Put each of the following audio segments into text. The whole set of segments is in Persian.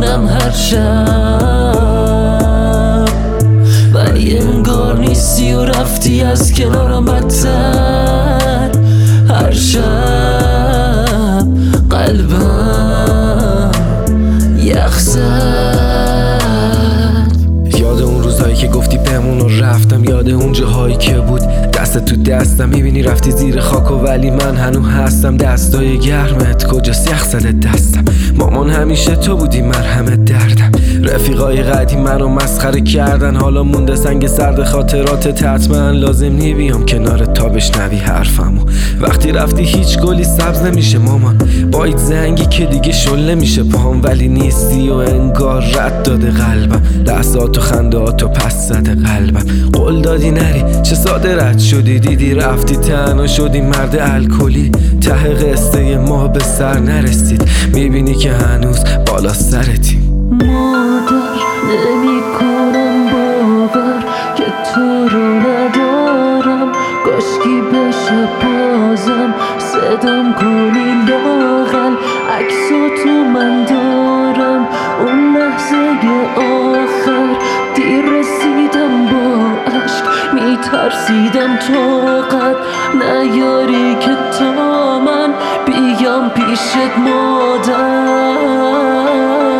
میمونم هر شب، ولی انگار نیستی و رفتی از کنارم بدتر. هر شب قلبم یخ زد. یاد اون روزایی که گفتی بمون و رفتم، یاد اون جاهایی که بود دست تو دستم، میبینی رفتی زیر خاک و ولی من هنو هستم. دستای گرمت کجاست؟ یخ زده دستم. مامان همیشه تو بودی مرهم دردم. رفیقای قدیم منو مسخره کردن، حالا مونده سنگ سرد خاطراتت. حتما لازم نی بیام کنارت تا بشنوی حرفمو. وقتی رفتی هیچ گلی سبز نمیشه مامان، با این زنگی که دیگه شل نمیشه پاهم. ولی نیستی و انگار رد داده قلبم، لحظات و خندهات و پس زده قلبم. قول دادی نری چه ساده رد شدی، دیدی رفتی تنها شدی مرد الکلی. ته قصه ما به سر نرسید، میبینی که هنوز بالا سرتی. مادر نمی کنم باور که تو رو ندارم، کاشکی بشه بازم صدام کنی لاغل. عکسا تو من دارم اون لحظه آخر، دیر رسیدم با عشق میترسیدم طاقت نیاری که تا من بیام پیشت مادر.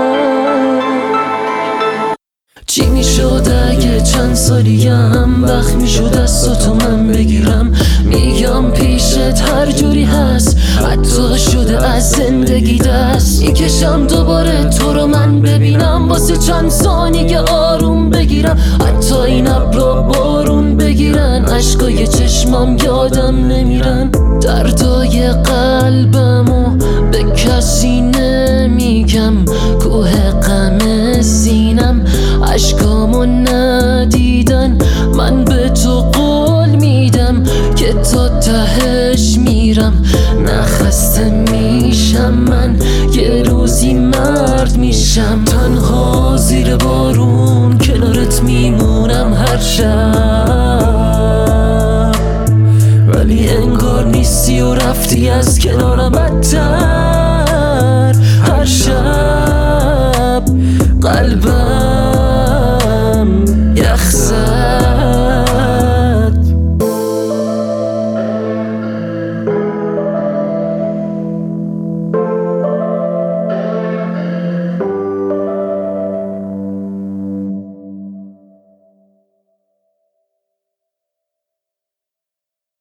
چی میشد اگه چند سالیم وقت میشد دستاتو من بگیرم؟ میگم پیشت هر جوری هست، حتی شده از زندگی دست میکشم دوباره تو رو من ببینم، واسه چند ثانیه آروم بگیرم. حتی این ابرا بارون بگیرن، عشقای چشمام یادم نمیرن. دردای قلبمو به کسی نمیگم، کوه غم سینم عشقامو ندیدن. من به تو قول میدم که تا تهش میرم، نخسته میشم من یه روزی مرد میشم. تنها زیر بارون کنارت میمونم هر شب، ولی انگار نیستی و رفتی از کنارم بدتر. هر شب قلبم